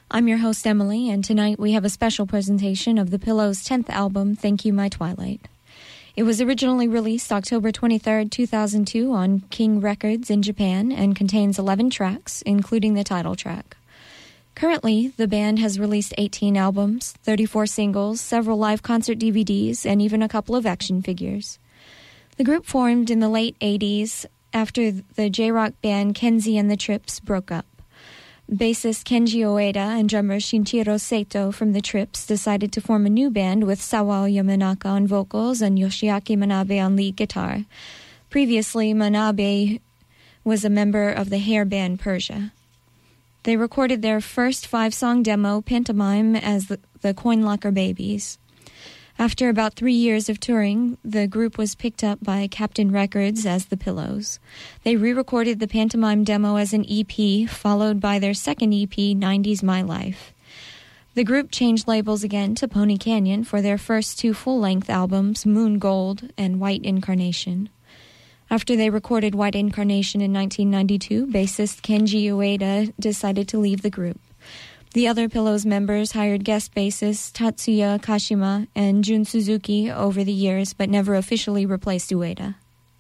I'm your host, Emily, and tonight we have a special presentation of The Pillows' 10th album, Thank You, My Twilight. It was originally released October 23, 2002 on King Records in Japan and contains 11 tracks, including the title track. Currently, the band has released 18 albums, 34 singles, several live concert DVDs, and even a couple of action figures. The group formed in the late 80s after the J-rock band Kenzie and the Trips broke up. Bassist Kenji Ueda and drummer Shinichiro Sato from the Trips decided to form a new band with Sawao Yamanaka on vocals and Yoshiaki Manabe on lead guitar. Previously, Manabe was a member of the hair band Persia. They recorded their first 5-song demo, Pantomime, as the Coin Locker Babies. After about 3 years of touring, the group was picked up by Captain Records as The Pillows. They re-recorded the Pantomime demo as an EP, followed by their second EP, 90s My Life. The group changed labels again to Pony Canyon for their first 2 full-length albums, Moon Gold and White Incarnation. After they recorded White Incarnation in 1992, bassist Kenji Ueda decided to leave the group. The other Pillows members hired guest bassists Tatsuya Kashima and Jun Suzuki over the years, but never officially replaced Ueda.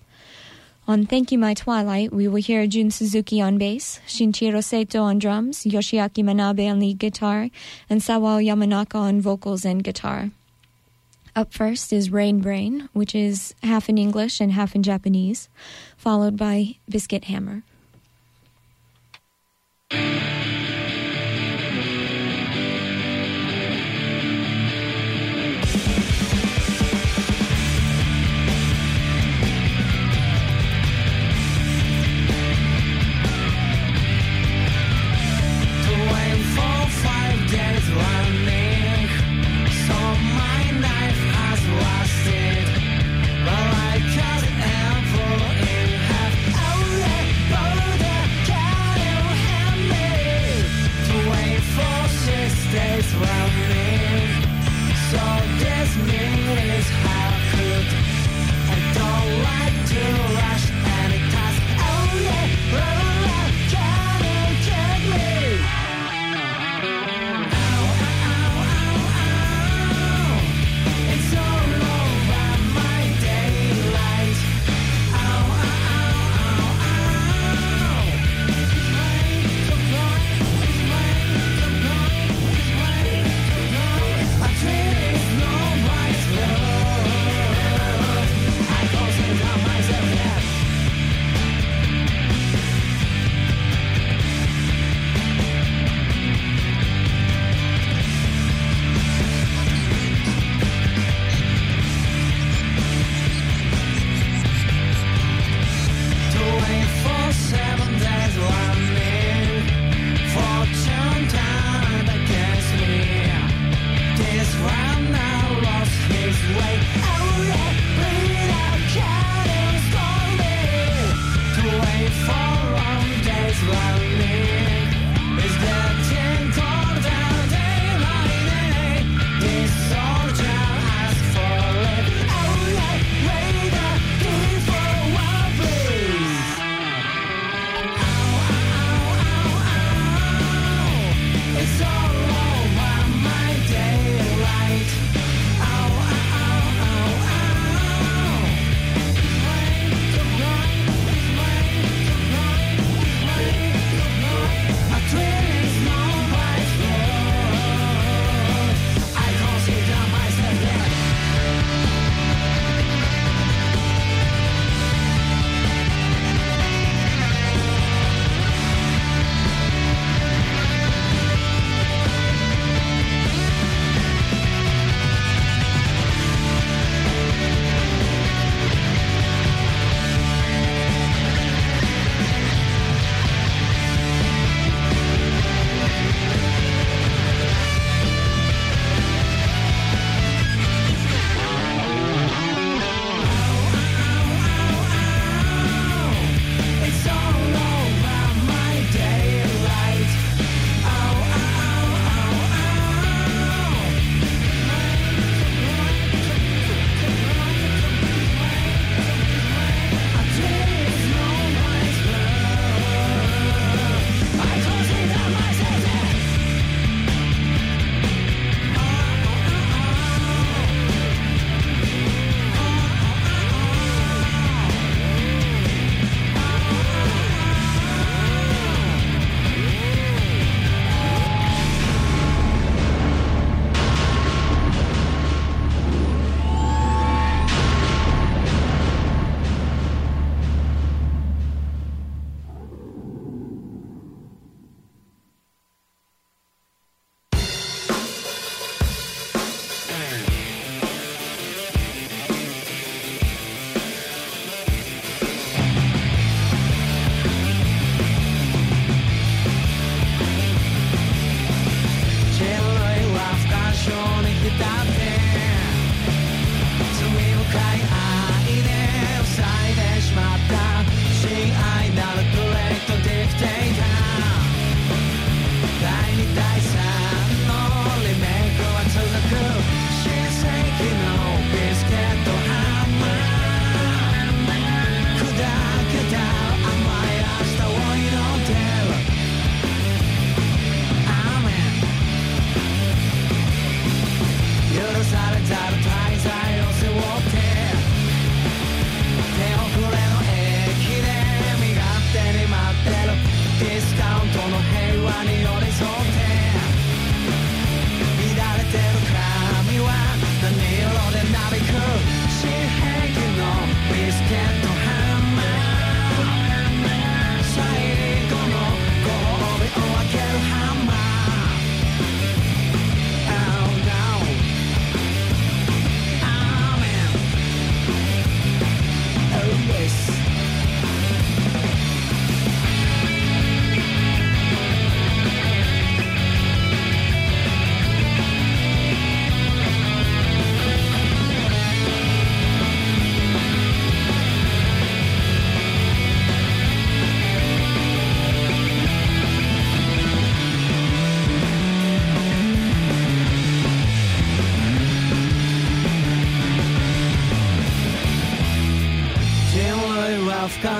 On Thank You, My Twilight, we will hear Jun Suzuki on bass, Shinichiro Sato on drums, Yoshiaki Manabe on lead guitar, and Sawao Yamanaka on vocals and guitar. Up first is Rain Brain, which is half in English and half in Japanese, followed by Biscuit Hammer. But I can't ever in have only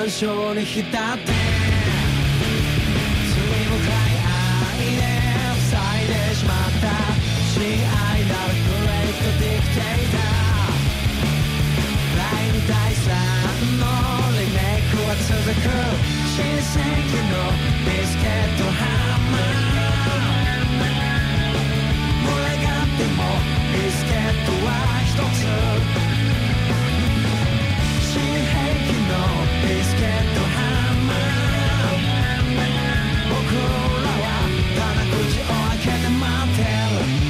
感傷に浸って罪深い愛で塞いでしまった親愛なるグレートディクテーター第2第3のリメイクは続く新世紀のビスケットハンマー群れがってもビスケットは一つ新兵器のビスケットハンマー僕らはただ口を開けて待ってる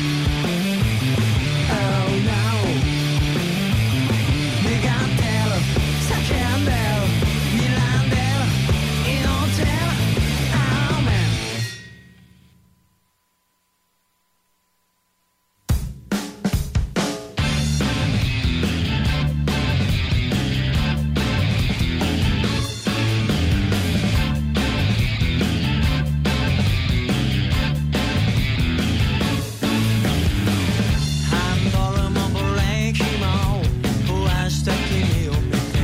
Oh no 願ってる叫んでる睨んでる祈ってる Amenハンドルもブレーキも壊した君を見て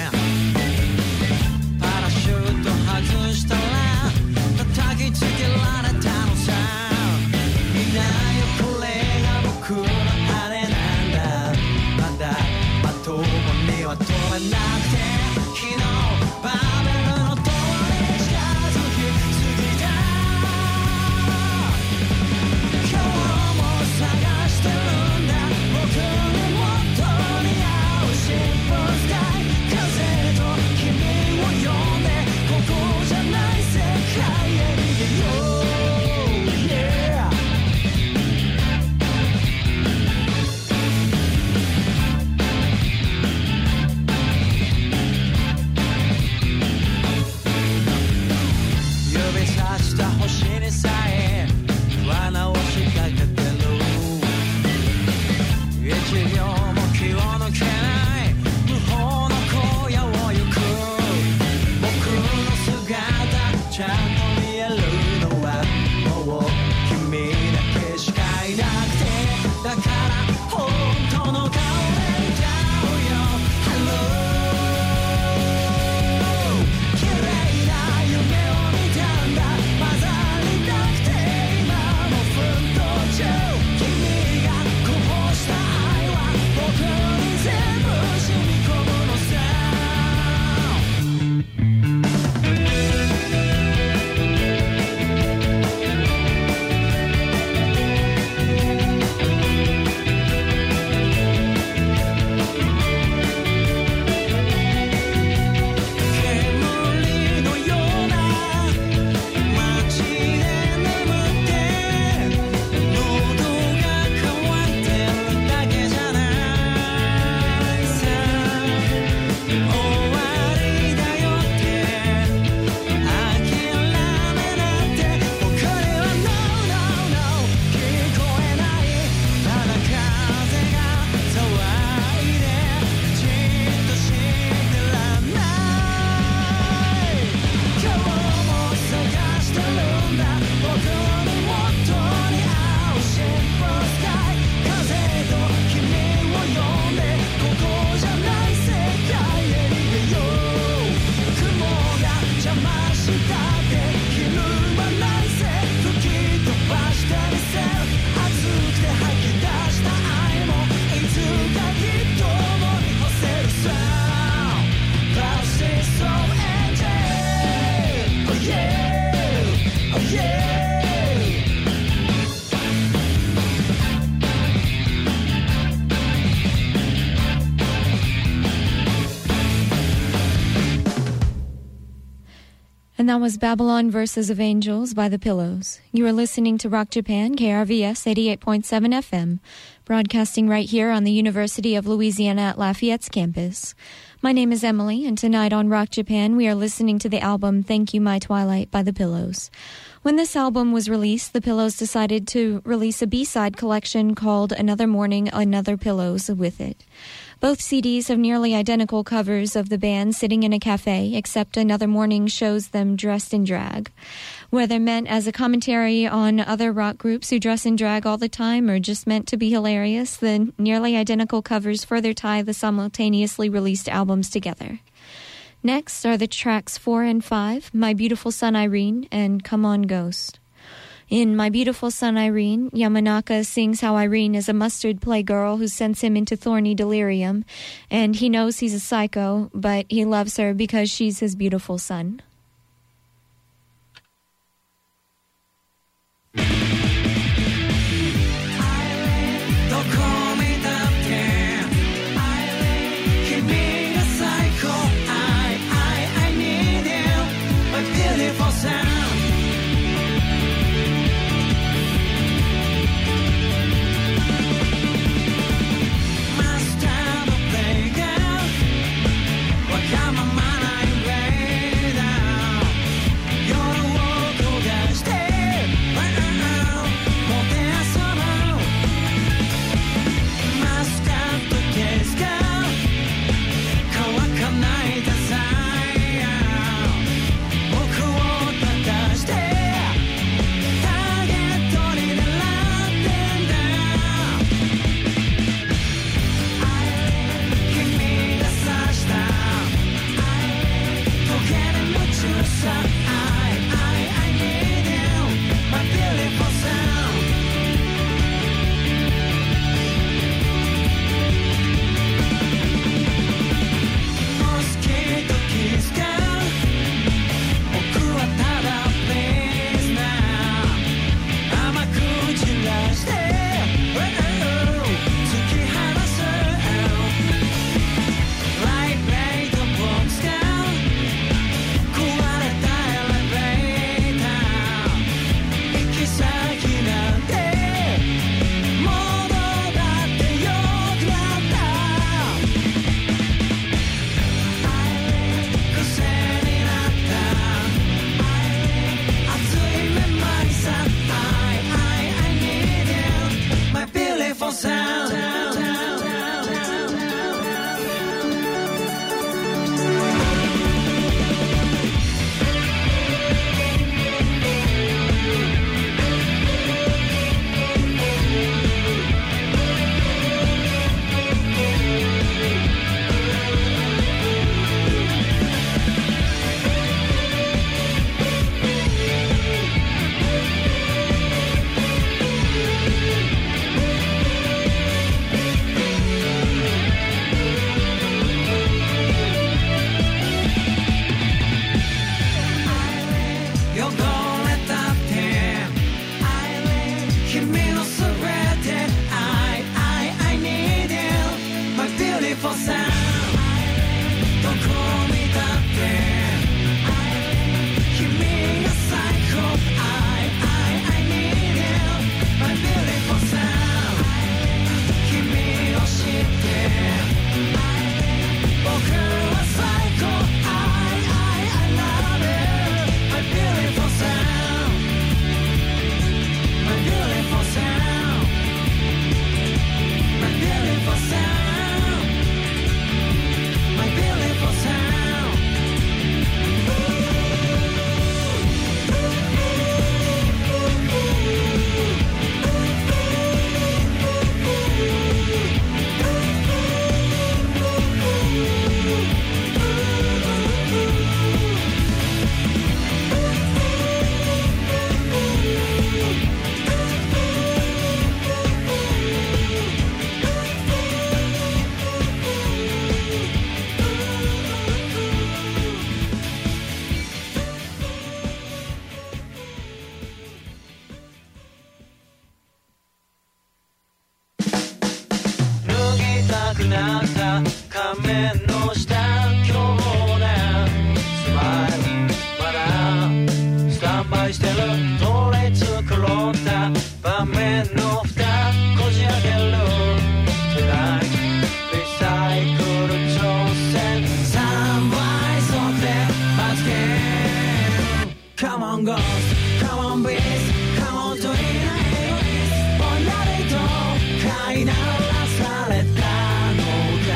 パラシュート外したら叩きつけられたのさいないよこれが僕のあれなんだまだまともには飛べなくて昨日バーベルの塔に近づきすぎた今日も探してるんだ僕の元に合うシンプルスカイ風と君を呼んでここじゃない世界へ逃げよう Yeah 指さした星にさえ罠を仕掛けてる一秒も気を抜けない無法の荒野を行く僕の姿ちゃんと見えるのはもう君だけしかいなくてだから本当の顔で歌うよ Hello 綺麗な夢を見たんだ混ざりたくて今も奮闘中君がこぼした愛は僕に全部染み込むのさ煙のような街で眠って喉が渇いてるだけじゃないさ終わりだよって諦めなんて僕には No No No 聞こえないただ風が騒いでじっとしてらんない今日も探してるんだ僕の元に合うシンプルスカイ風と君を呼んでここじゃない世界へ逃げよう雲が邪魔したって昼間ないぜ吹き飛ばしてみせる熱くて吐き出した愛もいつかきっと共に干せるさ Pulses of angel Oh yeah Oh yeah And that was Babylon Verses of Angels by The Pillows. You are listening to Rock Japan, KRVS 88.7 FM, broadcasting right here on the University of Louisiana at Lafayette's campus. My name is Emily, and tonight on Rock Japan, we are listening to the album Thank You My Twilight by The Pillows. When this album was released, The Pillows decided to release a B-side collection called Another Morning, Another Pillows with it. Both CDs have nearly identical covers of the band sitting in a cafe, except Another Morning shows them dressed in drag. Whether meant as a commentary on other rock groups who dress in drag all the time or just meant to be hilarious, the nearly identical covers further tie the simultaneously released albums together. Next are the tracks 4 and 5, My Beautiful Son Irene and Come On Ghost. In My Beautiful Son Irene, Yamanaka sings how Irene is a mustard play girl who sends him into thorny delirium, and he knows he's a psycho, but he loves her because she's his beautiful son. Come on,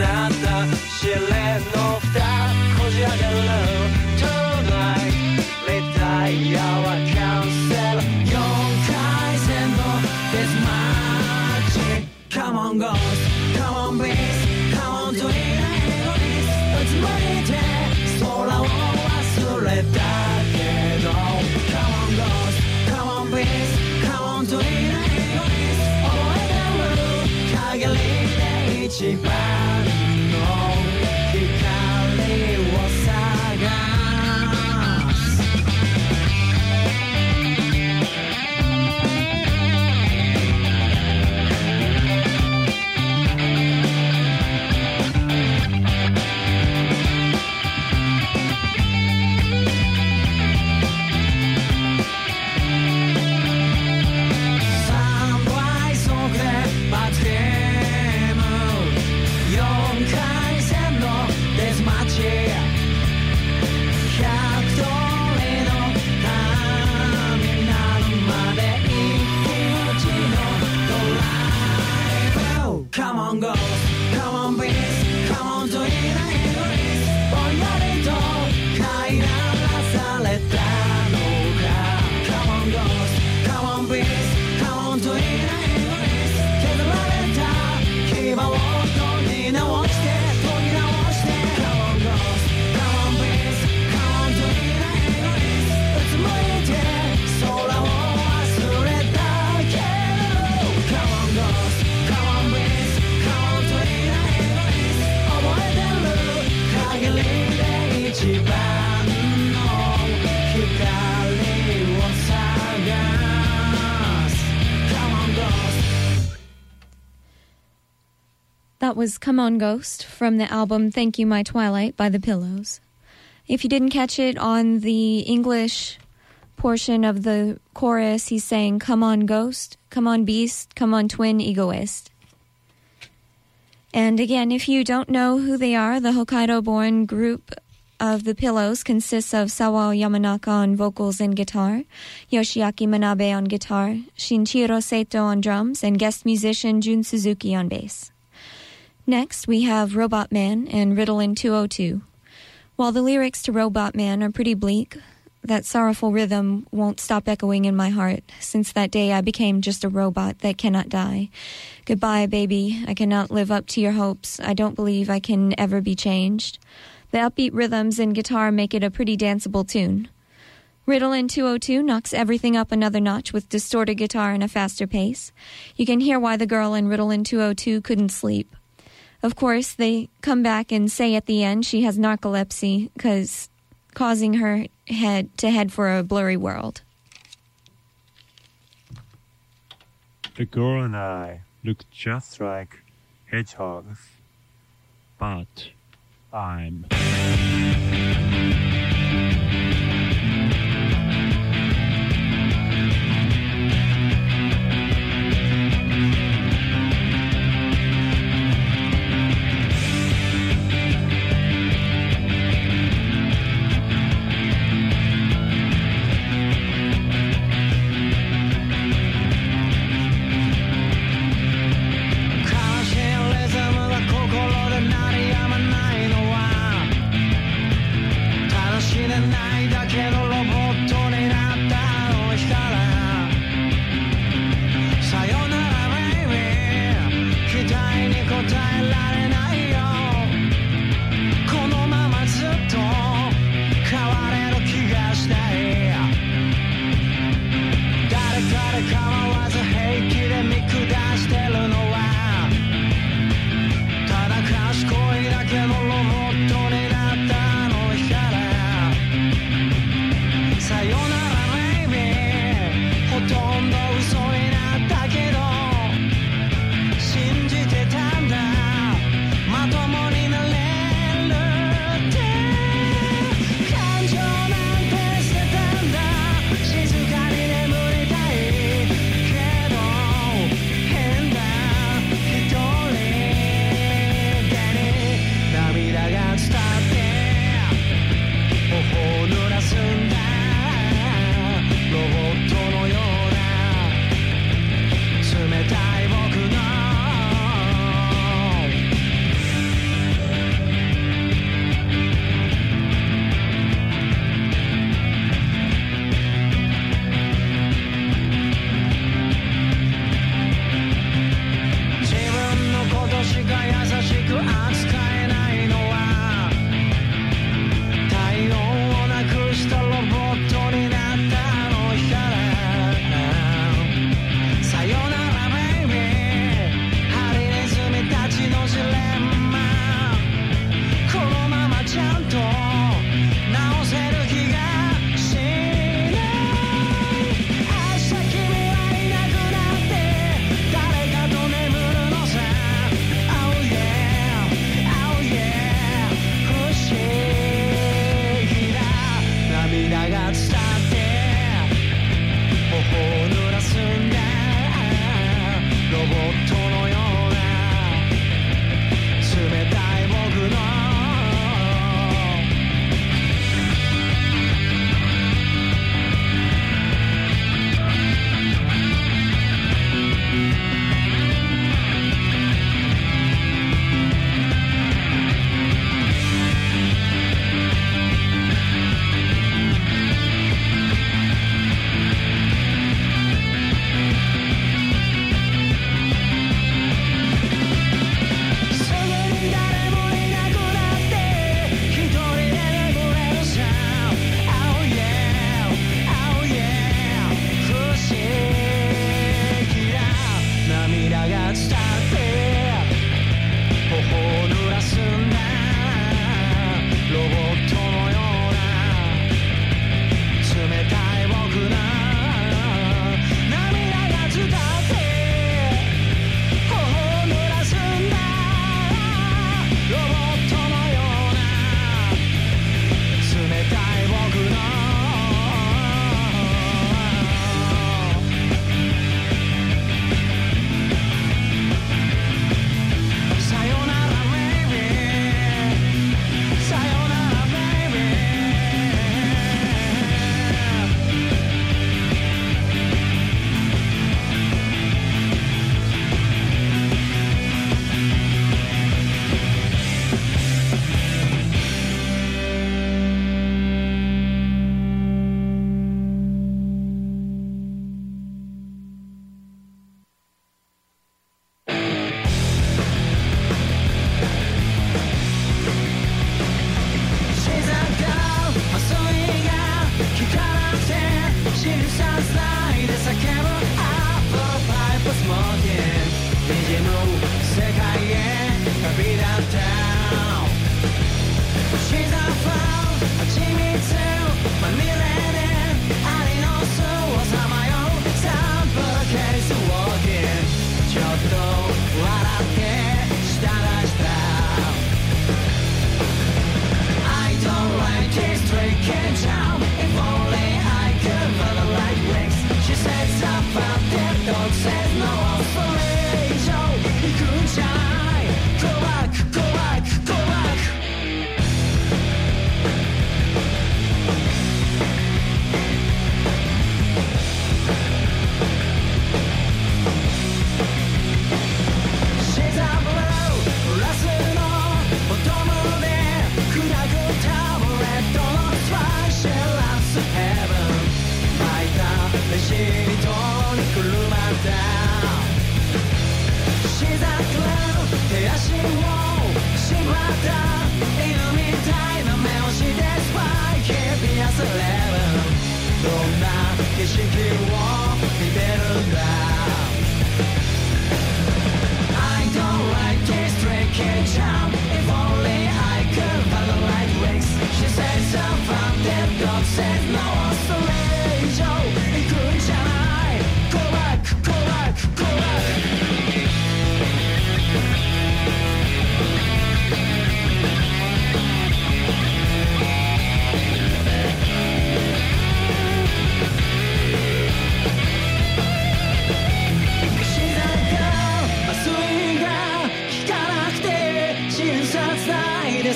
なった試練の蓋こじ開ける Tonight Retire はキャンセル4回戦のデスマッチ Come on Ghost Come on Beast Come on Twinうつむいて空を忘れたけど Come on Ghost Come on Beast Come on Twin 覚えてる限りで一番の光を探す3倍速で罰ゲーム4回戦のデスマッチ100通りのターミナルまで一騎打ちのドライブ Come on Ghost Come on Beast Come on Twinぼんやりと飼いならされたのか Come on Ghost Come on Beast Come on Twin 削られた牙を研ぎ直して研ぎ直して Come on Ghost Come on Beast Come on Twin うつむいて空を忘れたけど Come on Ghost Come on Beast Come on Twin 覚えてる限りで一番の光を探す Come on Ghost That was Come On Ghost from the album Thank You My Twilight by The Pillows. If you didn't catch it on the English portion of the chorus, he's saying, Come on Ghost, Come on Beast, Come on Twin Egoist. And again, if you don't know who they are, the Hokkaido-born group of The Pillows consists of Sawao Yamanaka on vocals and guitar, Yoshiaki Manabe on guitar, Shinjiro Sato on drums, and guest musician Jun Suzuki on bass. Next, we have Robot Man and Ritalin 202. While the lyrics to Robot Man are pretty bleak, that sorrowful rhythm won't stop echoing in my heart. Since that day I became just a robot that cannot die. Goodbye, baby. I cannot live up to your hopes. I don't believe I can ever be changed. The upbeat rhythms and guitar make it a pretty danceable tune. Ritalin 202 knocks everything up another notch with distorted guitar and a faster pace. You can hear why the girl in Ritalin 202 couldn't sleep. Of course, they come back and say at the end she has narcolepsy, causing her to head for a blurry world. The girl and I look just like hedgehogs, but I'm...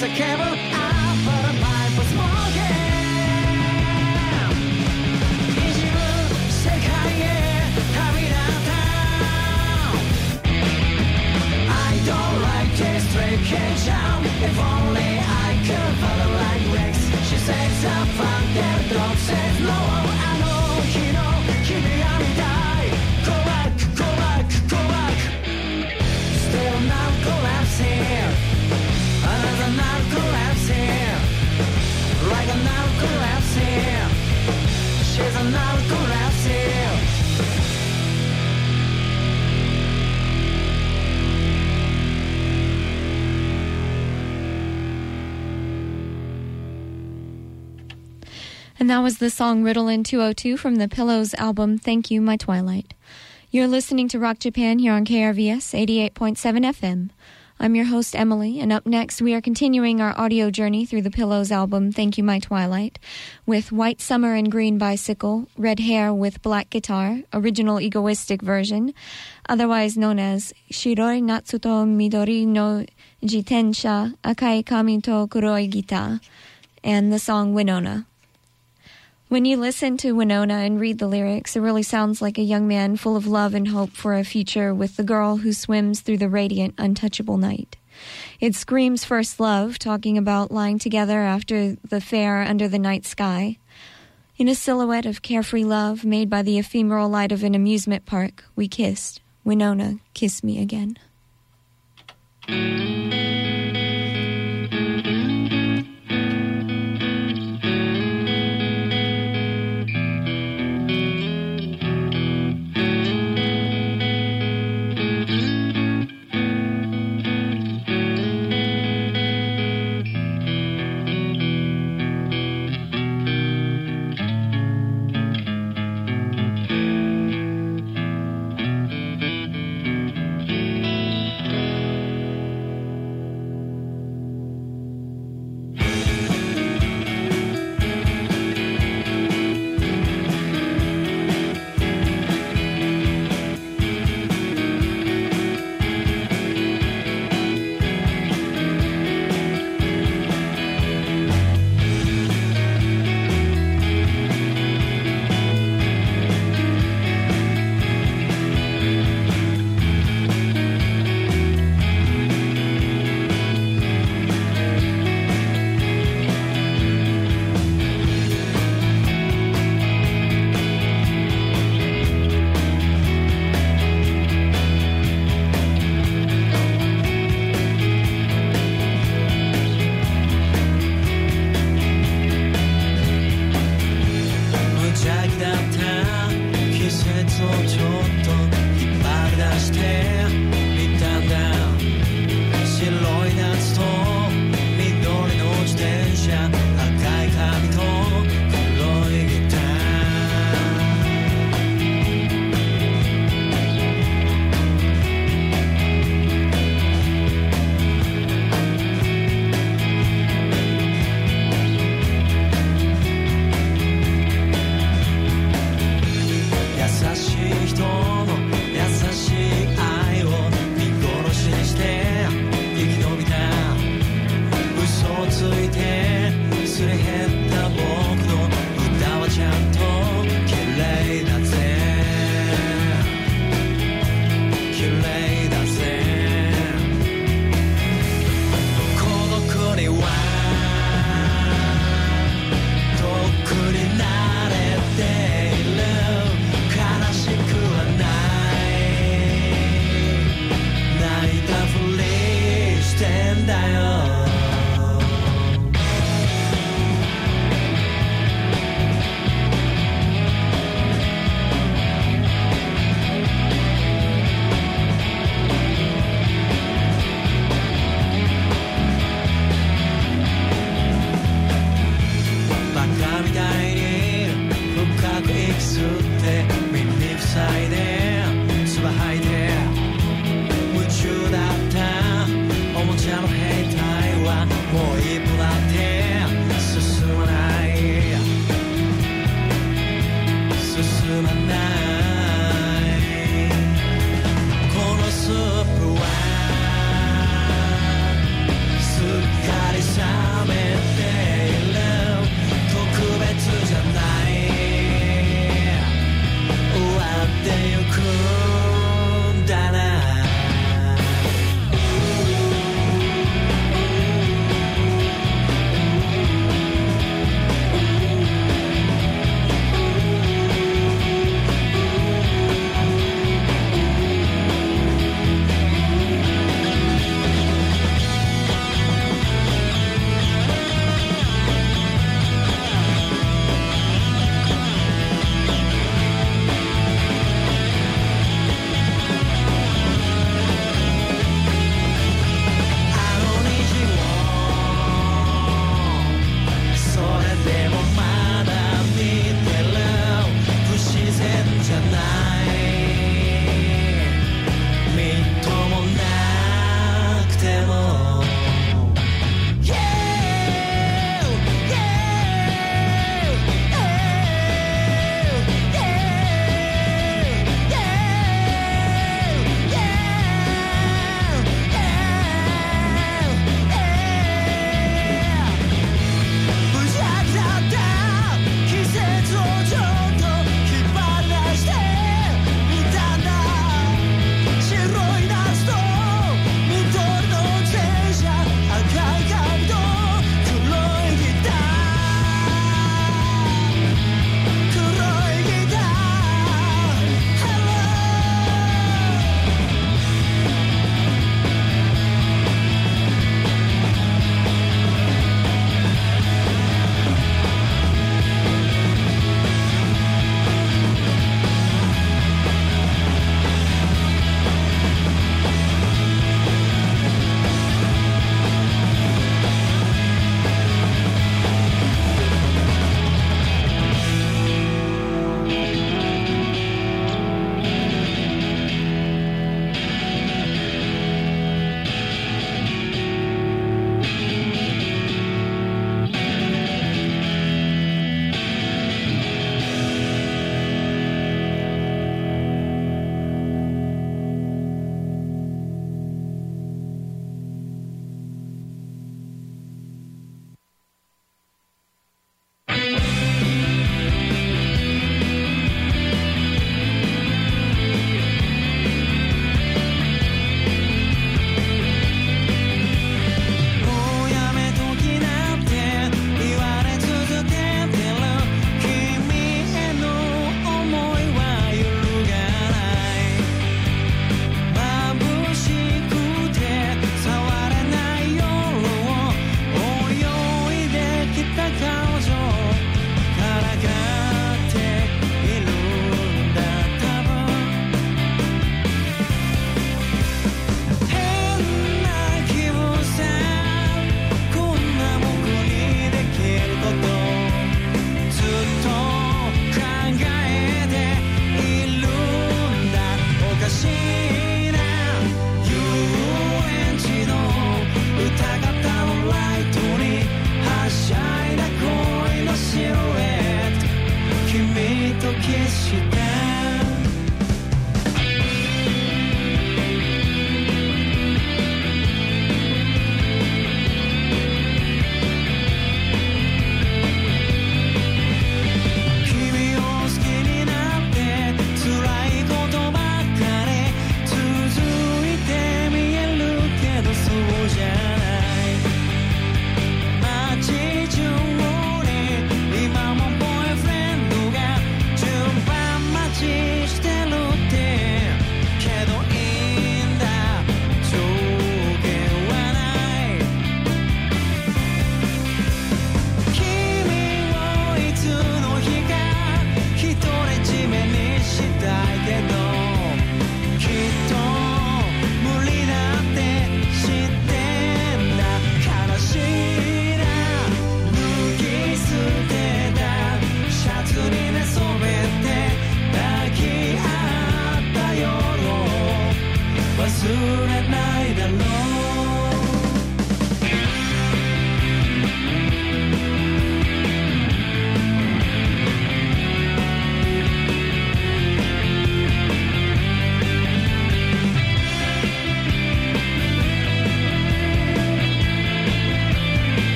叫ぶ But a pipe was smoking 滲む世界へ旅立った I don't like this tricky jump If only I could follow like Rex She says I'm fun Their dog says no あの日の君が見たい Go back, go back, go back Still not collapsing Another not collapsing Like a not collapsing She's a not collapsing And that was the song Ritalin 202 from the Pillows album Thank You, My Twilight. You're listening to Rock Japan here on KRVS 88.7 FM. I'm your host, Emily, and up next we are continuing our audio journey through the Pillows album Thank You, My Twilight with White Summer and Green Bicycle, Red Hair with Black Guitar, original egoistic version, otherwise known as Shiroi Natsu to Midori no Jitensha, Akai Kami to Kuroi Gita, and the song Winona. When you listen to Winona and read the lyrics, it really sounds like a young man full of love and hope for a future with the girl who swims through the radiant, untouchable night. It screams first love, talking about lying together after the fair under the night sky. In a silhouette of carefree love made by the ephemeral light of an amusement park, we kissed. Winona, kiss me again.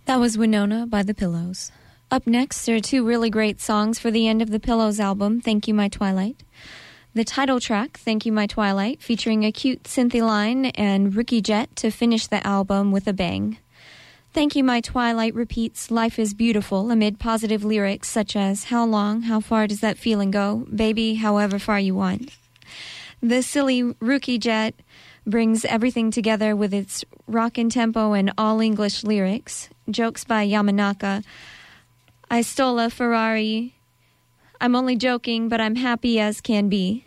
That was Winona by The Pillows. Up next are two really great songs for the end of The Pillows album, Thank You My Twilight. The title track, Thank You My Twilight, featuring a cute Cynthia line and Ricky Jett to finish the album with a bang. Thank You My Twilight repeats Life is Beautiful amid positive lyrics such as How long, how far does that feeling go? Baby, however far you want. The silly Ricky Jett brings everything together with its rockin' tempo and all-English lyrics. Jokes by Yamanaka. I stole a Ferrari. I'm only joking, but I'm happy as can be.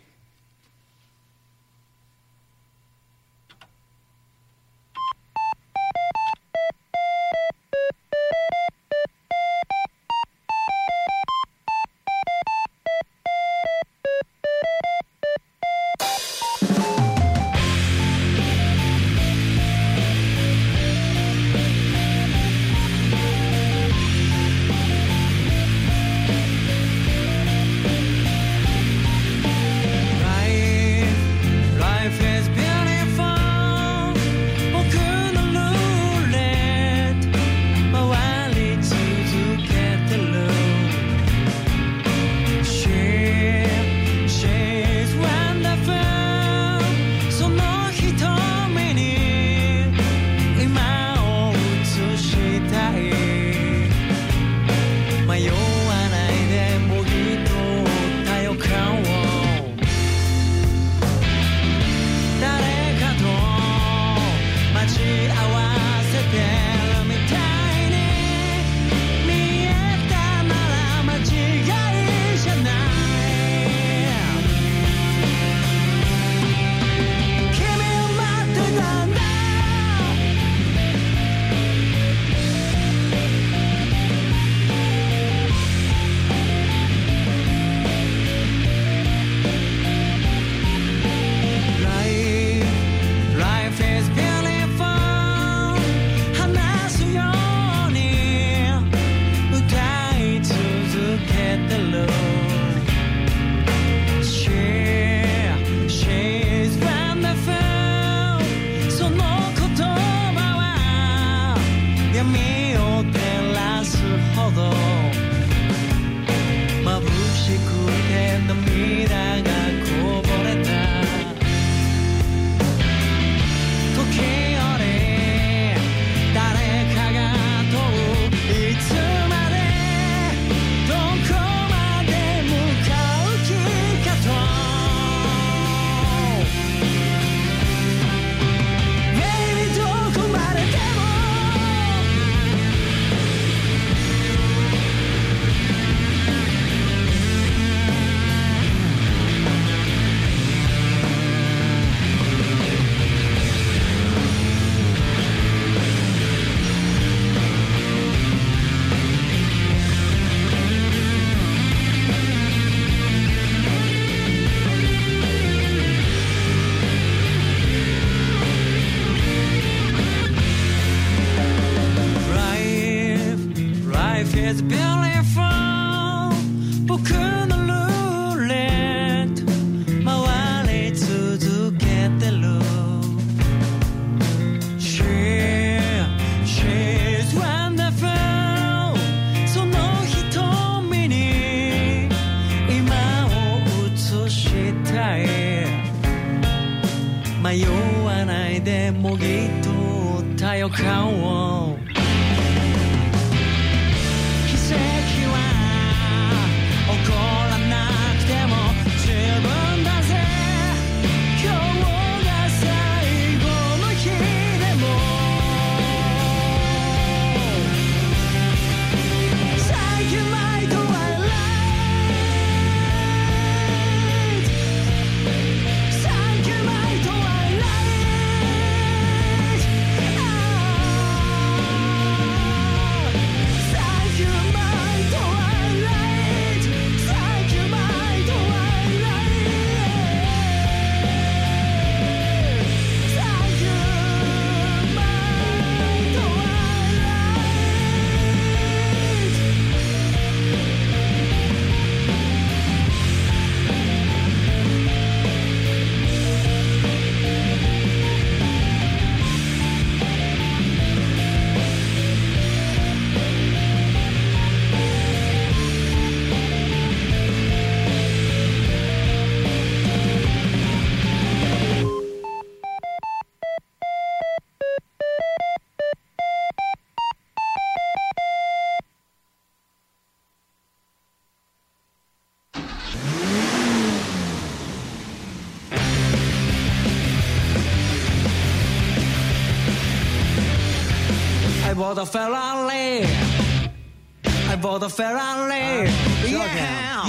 bought a Ferrari. I bought a Ferrari. Yeah.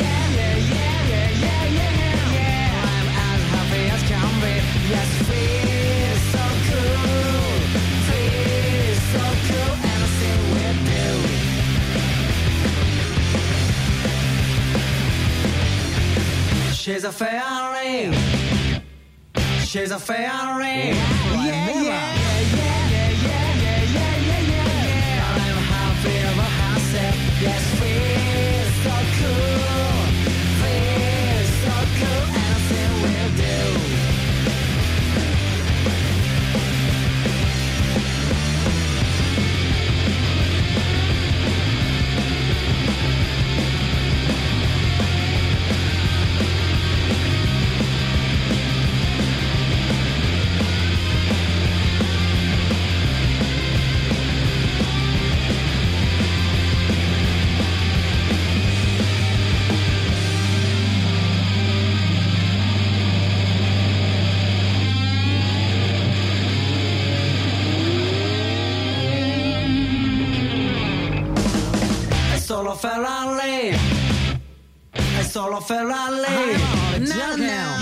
I'm as happy as can be. Yes, feel so cool. Feel so cool. Anything we do. She's a Ferrari. She's a Ferrari. Yeah. I'm happy ever has it. Yes, feel so cool. Feel so cool. Anything we'll do. Solo Ferrari. I solo Ferrari. Now. Yeah.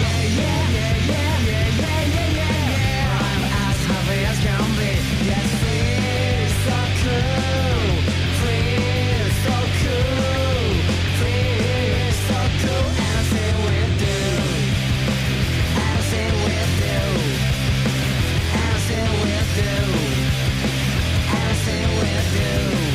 I'm as happy as can be. Yes, feel so cool. Feel so cool. Feel so cool. Anything we do. Anything we do. Anything we do. Anything we do.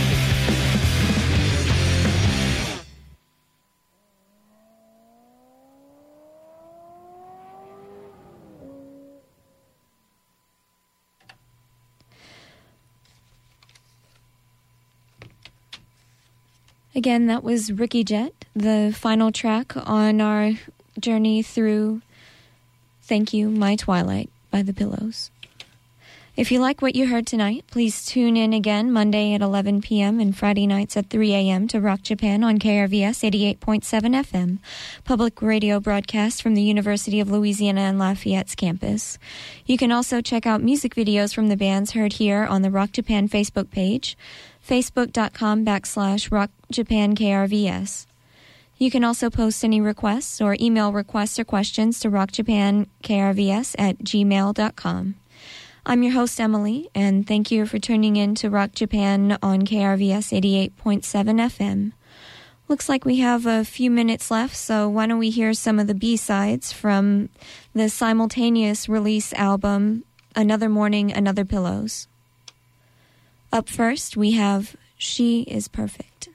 Again, that was Ricky Jett, the final track on our journey through Thank You, My Twilight by The Pillows. If you like what you heard tonight, please tune in again Monday at 11 p.m. and Friday nights at 3 a.m. to Rock Japan on KRVS 88.7 FM, public radio broadcast from the University of Louisiana and Lafayette's campus. You can also check out music videos from the bands heard here on the Rock Japan Facebook page, facebook.com/RockJapanKRVS. You can also post any requests or email requests or questions to rockjapankrvs@gmail.com. I'm your host, Emily, and thank you for tuning in to Rock Japan on KRVS 88.7 FM. Looks like we have a few minutes left, so why don't we hear some of the B-sides from the simultaneous release album, Another Morning, Another Pillows. Up first, we have She Is Perfect.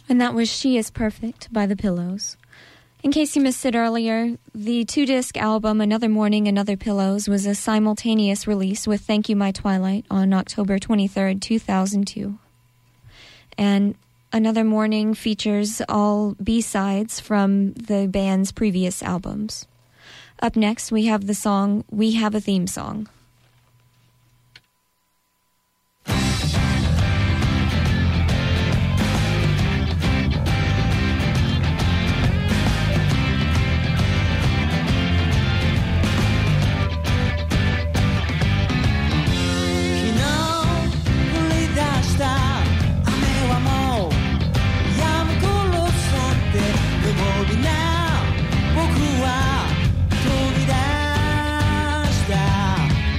And that was She Is Perfect by The Pillows. In case you missed it earlier, the 2-disc album Another Morning, Another Pillows was a simultaneous release with Thank You My Twilight on October 23rd, 2002. And Another Morning features all B-sides from the band's previous albums. Up next, we have the song We Have a Theme Song. Now 僕は飛び出した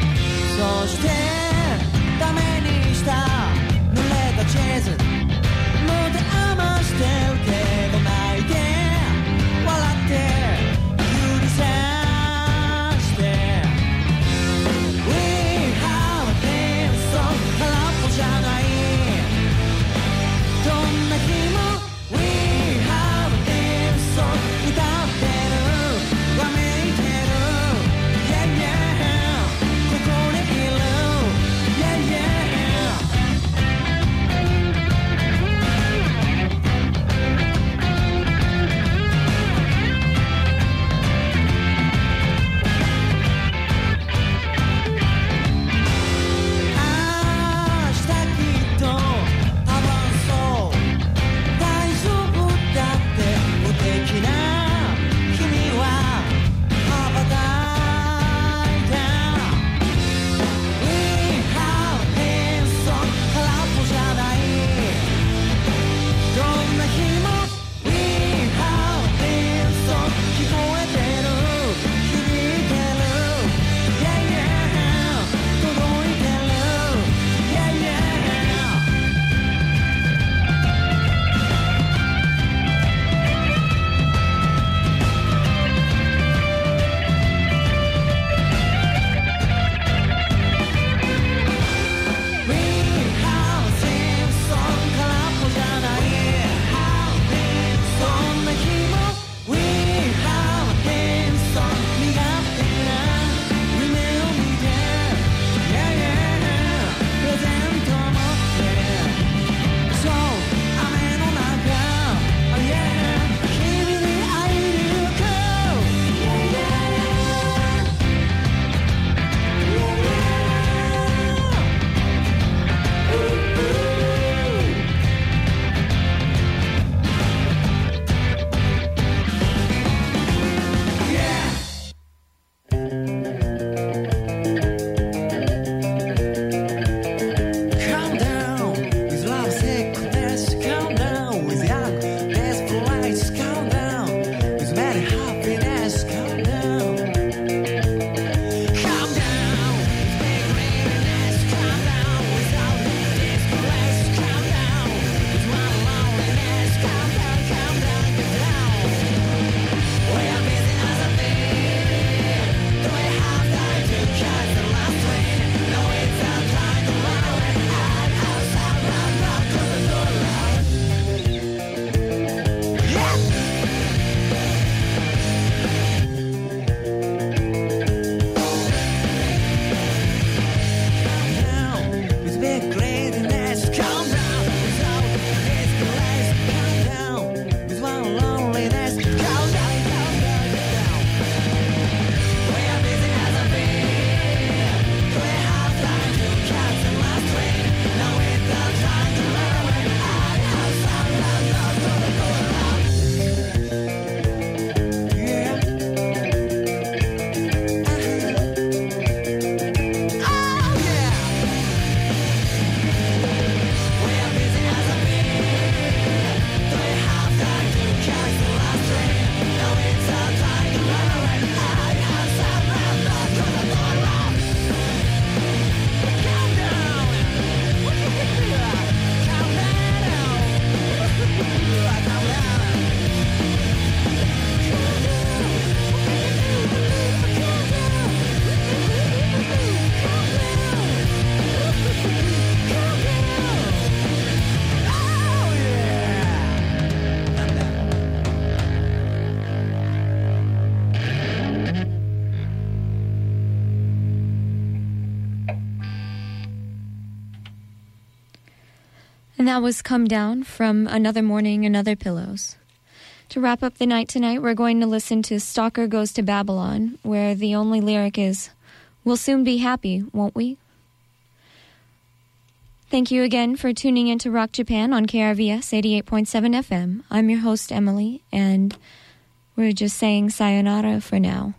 And that was Come Down from Another Morning, Another Pillows. To wrap up the night tonight, we're going to listen to Stalker Goes to Babylon, where the only lyric is, "We'll soon be happy, won't we?" Thank you again for tuning into Rock Japan on KRVS 88.7 FM. I'm your host, Emily, and we're just saying sayonara for now.